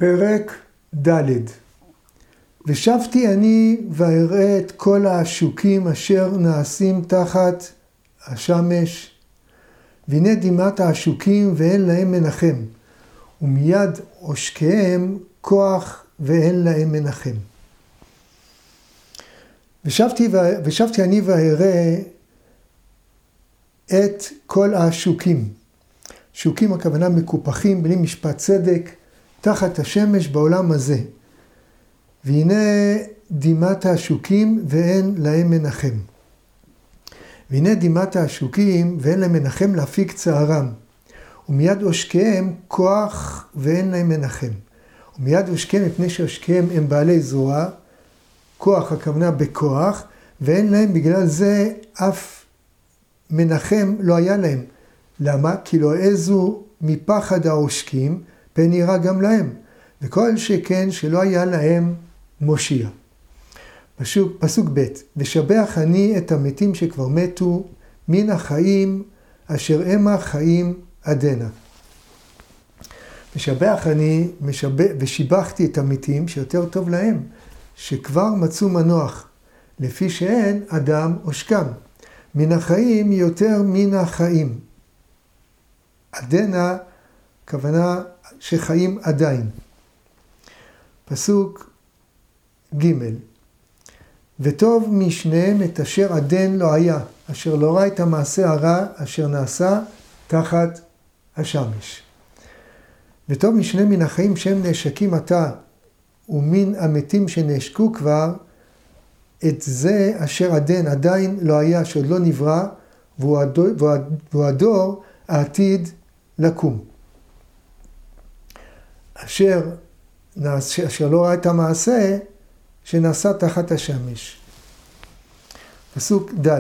פרק ד' ושבתי אני ואראה את כל העשוקים אשר נעשים תחת השמש, והנה דמעת העשוקים ואין להם מנחם, ומיד עושקיהם כוח ואין להם מנחם. ושבתי אני ואראה את כל העשוקים. שוקים הכוונה מקופחים בלי משפט צדק, תחת השמש בעולם הזה. והנה דמעת העשוקים ואין להם מנחם. והנה דמעת העשוקים ואין להם מנחם להפיק צערם. ומיד עושקיהם כוח ואין להם מנחם. ומיד עושקיהם מפני שעושקיהם הם בעלי זרוע, כוח הכוונה בכוח, ואין להם בגלל זה אף מנחם לא היה להם. למה? כי לא העזו מפחד העושקים, פן יראה גם להם. וכל שכן שלא היה להם מושיע. פסוק ב' ושבח אני את המתים שכבר מתו, מן החיים אשר המה חיים עדנה. ושבח אני ושיבחתי את המתים שיותר טוב להם, שכבר מצאו מנוח, לפי שאין אדם עושקם. מן החיים יותר מן החיים. עדנה, כוונה שחיים עדיין. פסוק ג' וטוב משניהם את אשר עדן לא היה, אשר לא ראה את המעשה הרע אשר נעשה תחת השמש. וטוב משניהם מן החיים שהם נעשקים עתה, ומן המתים שנעשקו כבר, את זה אשר עדן עדיין לא היה, שעוד לא נברא, והוא הדור העתיד לקום. אשר לא ראה את המעשה שנעשה תחת השמש. פסוק ד'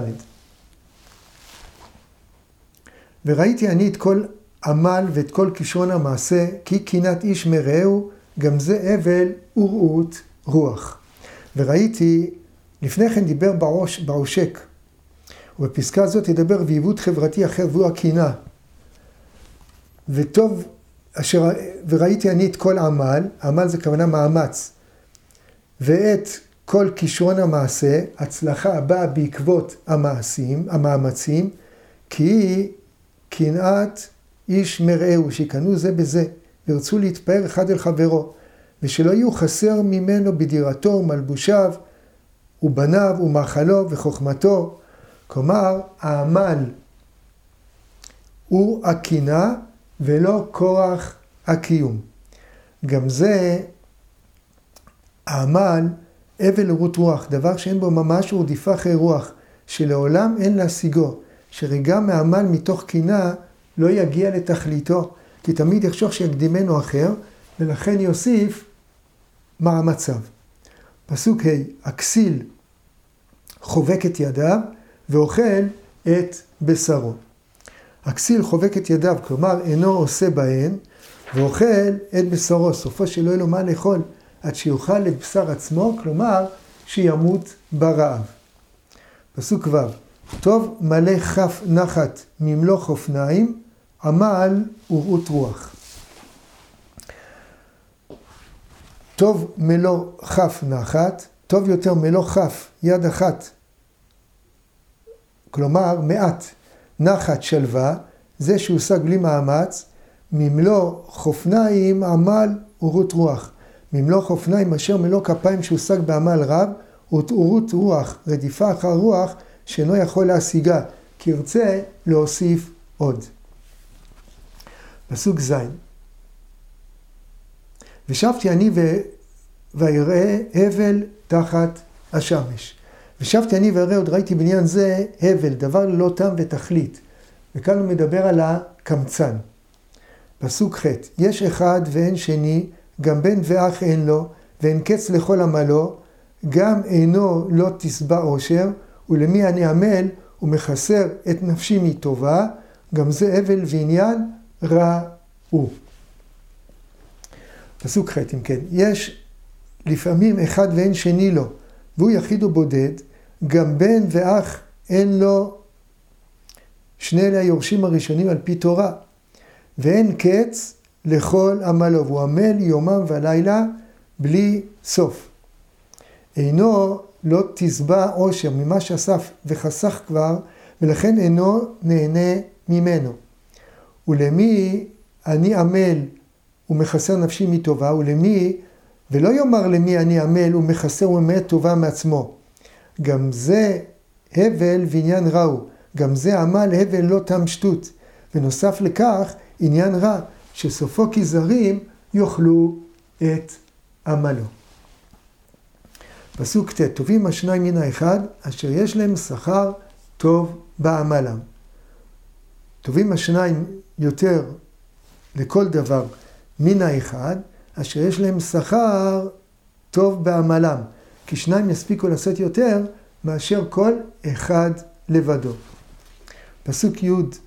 וראיתי אני את כל עמל ואת כל כישרון המעשה, כי קנאת איש מרעהו, גם זה אבל ורעות רוח. וראיתי, לפני כן דיבר בעושק, ובפסקה הזאת ידבר ועיוות חברתי אחר והוא הקנאה. וטוב, וראיתי אני את כל עמל, עמל זה כוונה מאמץ, ואת כל כישרון המעשה, הצלחה הבאה בעקבות המאמצים, כי קנאת איש מרעהו, שיקנו זה בזה, וירצו להתפאר אחד אל חברו, ושלא יהיו חסר ממנו בדירתו ומלבושיו, ובניו ומאכלו וחוכמתו. כלומר, העמל הוא הקנאה ולא כורח הקיום. גם זה העמל אבל ורעות רוח, דבר שאין בו ממש ורדיפה אחרי רוח, שלעולם אין להשיגו, שרגע מעמל מתוך קנאה לא יגיע לתכליתו, כי תמיד יחשוב שיקדימנו אחר, ולכן יוסיף מאמציו. פסוק ה' הכסיל חובק את ידיו ואוכל את בשרו. הכסיל חובק את ידיו, כלומר אינו עושה בהן, ואוכל את בשרו, סופו שלא יהיה לו מה לאכול, עד שיאכל את בשר עצמו, כלומר שימות ברעב. פסוק ו' טוב מלא כף נחת ממלוך אופניים, עמל ורעות רוח. טוב מלוא כף נחת, טוב יותר מלוא כף יד אחת, כלומר מעט נחת שלווה, זה שהושג בלי מאמץ, ממלוא חופניים עמל ורעות רוח. ממלוא חופניים אשר מלוא כפיים שהושג בעמל רב, ורעות רוח, רדיפה אחר רוח שאינו יכול להשיגה, כי ירצה להוסיף עוד. פסוק ז' ושבתי אני ואראה הבל תחת השמש. ושבתי אני ואראה, עוד ראיתי בעניין זה הבל, דבר ללא טעם ותכלית. וכאן הוא מדבר על הקמצן. פסוק ח' יש אחד ואין שני, גם בן ואח אין לו, ואין קץ לכל עמלו, גם אינו לא תשבע עושר, ולמי אני עמל ומחסר את נפשי מטובה, גם זה הבל ועניין רע הוא. פסוק ח' אם כן, יש לפעמים אחד ואין שני לו, והוא יחיד ובודד, גם בן ואח אין לו, שני אלה היורשים הראשונים על פי תורה, ואין קץ לכל עמלו, והוא עמל יומם ולילה בלי סוף. אינו לא תשבע עושר ממה שאסף וחסך כבר, ולכן אינו נהנה ממנו. ולמי אני עמל ומחסר נפשי מטובה, ולמי, ולא יאמר למי אני עמל ומחסר וממעט טובה מעצמו. גם זה הבל ועניין רע הוא, גם זה עמל הבל לא תם שטות. ונוסף לכך עניין רע, שסופו כי זרים יאכלו את עמלו. פסוק ט', טובים השניים מן האחד, אשר יש להם שכר טוב בעמלם. טובים השניים יותר לכל דבר מן האחד, אשר יש להם שכר טוב בעמלם. כי שניים יספיקו לעשות יותר מאשר כל אחד לבדו. פסוק י',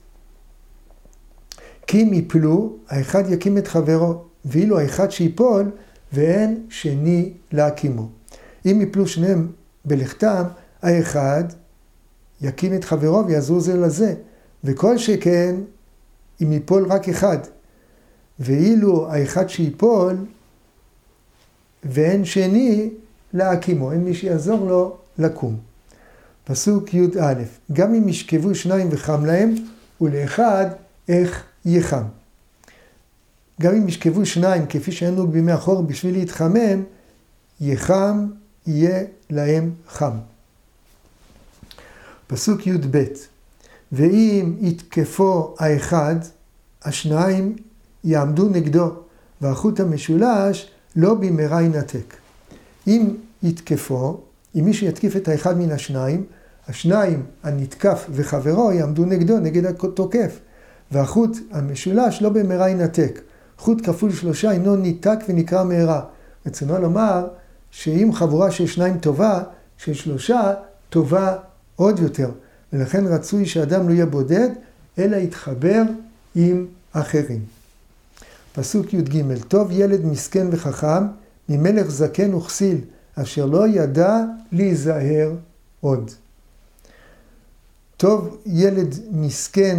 כי אם יפלו, האחד יקים את חברו, ואילו האחד שיפול, ואין שני להקימו. אם יפלו שניהם בלכתם, האחד יקים את חברו ויעזרו זה לזה. וכל שכן, אם יפול רק אחד, ואילו האחד שיפול, ואין שני להקימו, אין מי שיעזור לו לקום. פסוק י"א, גם אם ישכבו שניים וחם להם, ולאחד איך יחם. גם אם ישכבו שניים, כפי שהיינו בימי החור, בשביל להתחמם, יחם יהיה להם חם. פסוק י"ב, ואם יתקפו האחד, השניים יעמדו נגדו, והחוט המשולש לא במהרה ינתק. אם יתקפו, אם מישהו יתקיף את האחד מן השניים, השניים הנתקף וחברו יעמדו נגדו, נגד התוקף. והחוט המשולש לא במהרה ינתק. חוט כפול 3 אינו ניתק ונקרא מהרה. רצונו לומר שאם חבורה של שניים טובה, של 3 טובה עוד יותר. ולכן רצוי שאדם לא יהיה בודד, אלא יתחבר עם אחרים. פסוק י"ג, טוב ילד מסכן וחכם, ממלך זקן וכסיל, אשר לא ידע להיזהר עוד. טוב ילד מסכן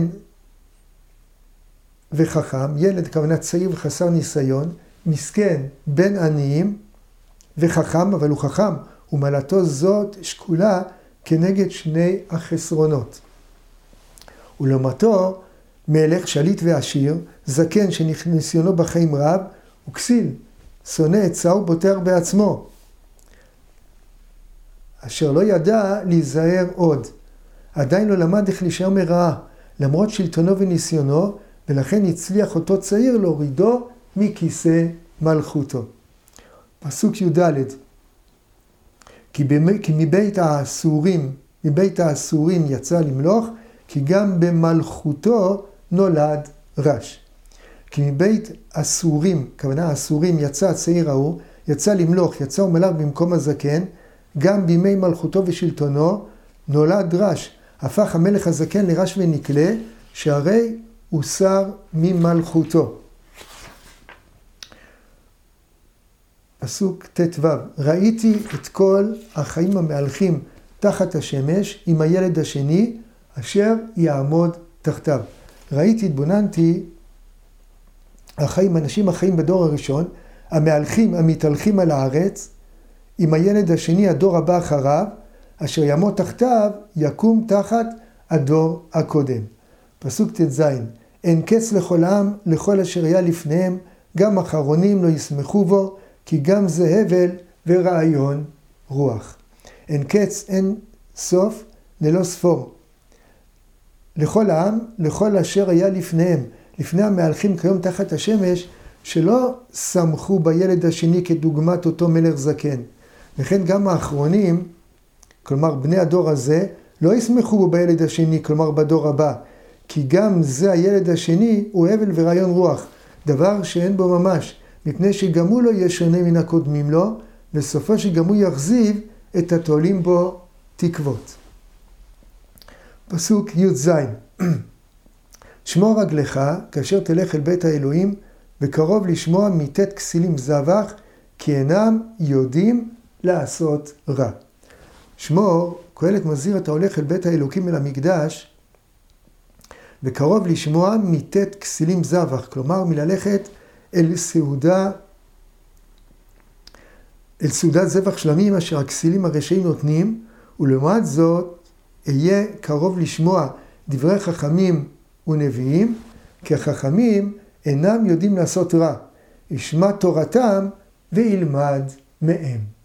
וחכם, ילד כוונה צעיר וחסר ניסיון, מסכן בן עניים וחכם, אבל הוא חכם, ומעלתו זאת שקולה כנגד שני החסרונות. ולעומתו מלך שליט ועשיר, זקן שניסיונו בחיים רב, וכסיל, שונא עצה ובוטר בעצמו, אשר לא ידע להיזהר עוד. עדיין לא למד איך להישאר מרעה, למרות שלטונו וניסיונו, ולכן הצליח אותו צעיר להורידו מכיסא מלכותו. פסוק י"ד, כי מבית האסורים יצא למלוך, כי גם במלכותו נולד רש. כי מבית אסורים, כוונה אסורים, יצא הצעיר ההוא, יצא למלוך, יצא ומלך במקום הזקן, גם בימי מלכותו ושלטונו נולד רש. הפך המלך הזקן לרש ונקלה, שהרי הוא שר ממלכותו. פסוק ט"ו, ראיתי את כל החיים המהלכים תחת השמש עם הילד השני, אשר יעמוד תחתיו. ראיתי, התבוננתי, אנשים החיים בדור הראשון, המהלכים, המתהלכים על הארץ, עם הילד השני, הדור הבא אחריו, אשר יעמוד תחתיו, יקום תחת הדור הקודם. פסוק ט"ז, אין קץ לכל העם, לכל אשר היה לפניהם, גם אחרונים לא ישמחו בו, כי גם זה הבל ורעיון רוח. אין קץ, אין סוף, ללא ספור. לכל העם, לכל אשר היה לפניהם, לפני המהלכים כיום תחת השמש, שלא שמחו בילד השני כדוגמת אותו מלך זקן. לכן גם האחרונים, כלומר בני הדור הזה, לא ישמחו בו בילד השני, כלומר בדור הבא. כי גם זה הילד השני הוא הבל ורעיון רוח, דבר שאין בו ממש, מפני שגם הוא לא יהיה שונה מן הקודמים לו, וסופו שגם הוא יחזיב את התולים בו תקוות. פסוק י"ז, שמור רגלך כאשר תלך אל בית האלוהים, וקרוב לשמוע מיתת כסילים זבח, כי אינם יודעים לעשות רע. שמור, קהלת מזהיר, אתה הולך אל בית האלוקים, אל המקדש, וקרוב לשמוע מיתת כסילים זבח, כלומר מללכת אל סעודת זבח שלמים אשר הכסילים הרשעים נותנים, ולעומת זאת אהיה קרוב לשמוע דברי חכמים ונביאים, כי החכמים אינם יודעים לעשות רע, ישמע תורתם וילמד מהם.